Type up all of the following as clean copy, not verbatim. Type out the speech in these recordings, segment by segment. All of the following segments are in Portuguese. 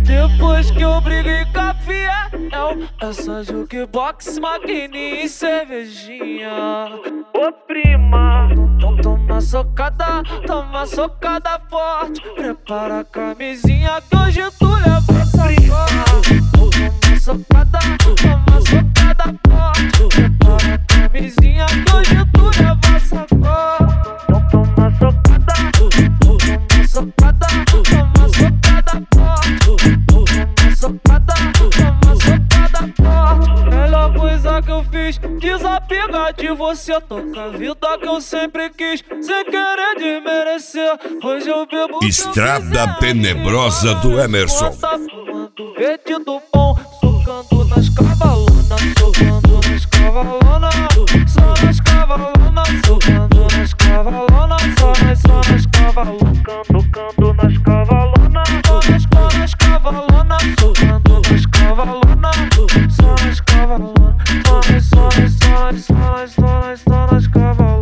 Depois que eu briguei com a fiel, é só jukebox, maquininha e cervejinha. Ô prima, toma socada forte. Prepara a camisinha que hoje tu leva sacola. Toma socada forte. Prepara a camisinha que hoje tu leva sacola. Toma socada forte. Toma socada forte. Melhor coisa que eu fiz, desapegar de você. Toca a vida que eu sempre quis, sem querer desmerecer. Hoje eu bebo Estrada Tenebrosa do Emerson. Fumando verde do bom, socando nas cavalonas, socando nas cavalonas, só nas cavalonas, socando nas cavalonas, só nas cavalonas, tocando nas cavalonas, só nas cavalonas, socando nas cavalonas, só nas cavalonas, só nas cavalonas.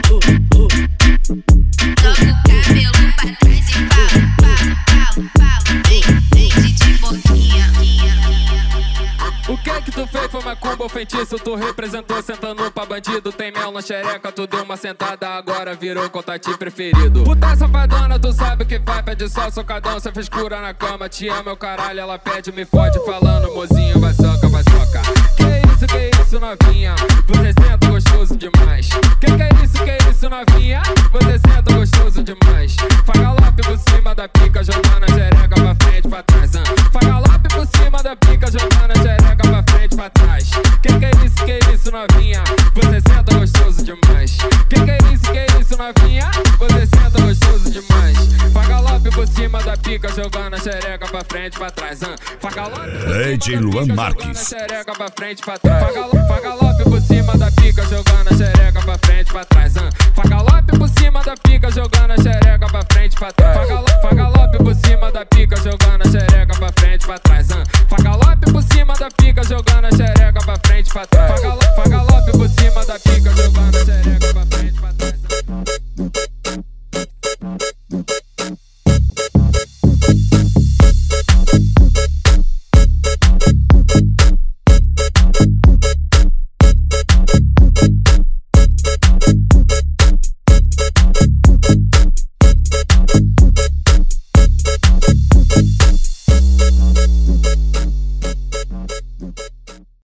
O que é que tu fez? Foi macumba ou feitiço? Tu representou sentando pra bandido. Tem mel na xereca, tu deu uma sentada, agora virou contatinho preferido. Puta safadona, tu sabe o que vai, pede só socadão, cê frescura na cama. Te ama, meu caralho, ela pede, me fode, falando mozinho, vai soca, vai soca. Que isso, novinha? Você senta gostoso demais. Que isso, novinha? Você senta gostoso demais. Fagalope por cima da pica, jogando a xereca pra frente, pra trás. Fagalope por cima da pica, jogando a xereca pra frente, pra trás. Que isso, novinha? Você senta gostoso demais. Que isso, novinha? Você senta gostoso demais. Fagalope por cima da pica, jogando a xereca pra frente, pra trás. Fagalope por DJ cima da Luan pica, Marques. jogando a xereca pra frente, pra trás. Fagalope por cima da pica, jogando a xereca pra frente, pra trás. Fagalope por cima da pica, jogando a xereca pra frente, pra trás. Fagalope por cima da pica, jogando a xereca pra frente, pra trás.